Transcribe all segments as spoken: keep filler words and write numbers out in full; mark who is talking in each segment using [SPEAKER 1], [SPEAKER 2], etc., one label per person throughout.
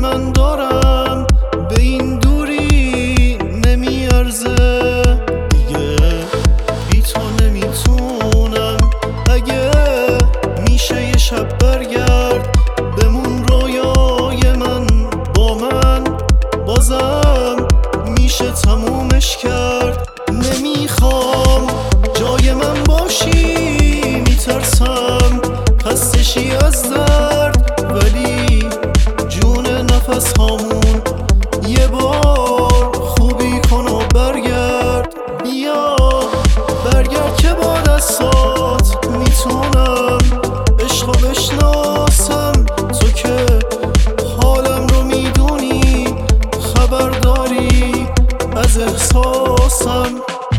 [SPEAKER 1] من دارم به این دوری نمیارزه دیگه، بی تو نمیتونم. اگه میشه یه شب برگرد بمون رویای من با من، بازم میشه تمومش کرد. نمیخوام جای من باشی، میترسم خستشی از درد، ولی جون نفس هامون یه بار خوبی کن و برگرد. بیا برگرد که با دستات میتونم عشقو بشناسم. تو که حالم رو میدونی، خبر داری از احساسم.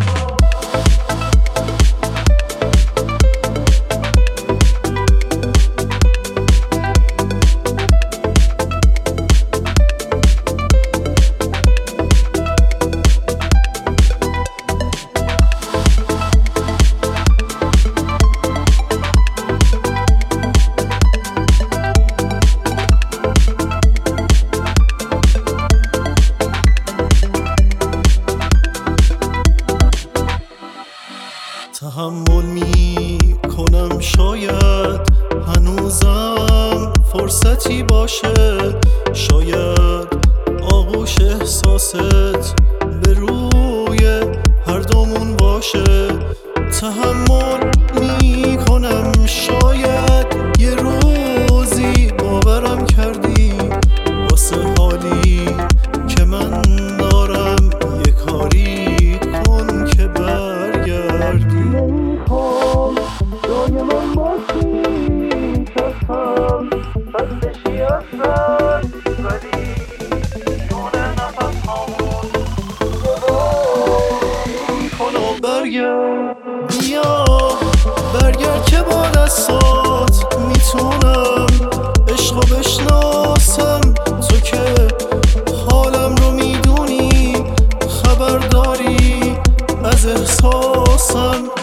[SPEAKER 1] تحمل می کنم شاید هنوزم فرصتی باشه، شاید آغوش احساست به روی هر دومون باشه. تحمل می کنم شاید یه روزی باورم کردی واسه حالی که من دارم، یه کاری کن که برگردی. نمیخوام جای من باشی، ترسم خستشی از درد، ولی جون نفس هامون کن و برگرد. بیا برگرد که با دستات میتونم عشقو بشناسم. تو که حالم رو میدونی، خبر داری از احساسم.